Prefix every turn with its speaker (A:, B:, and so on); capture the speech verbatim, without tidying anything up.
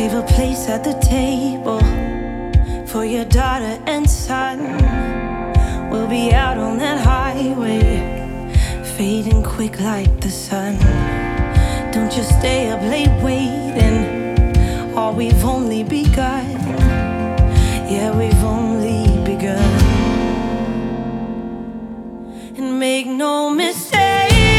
A: Save a place at the table for your daughter and son. We'll be out on that highway, fading quick like the sun. Don't just stay up late waiting, or we've only begun.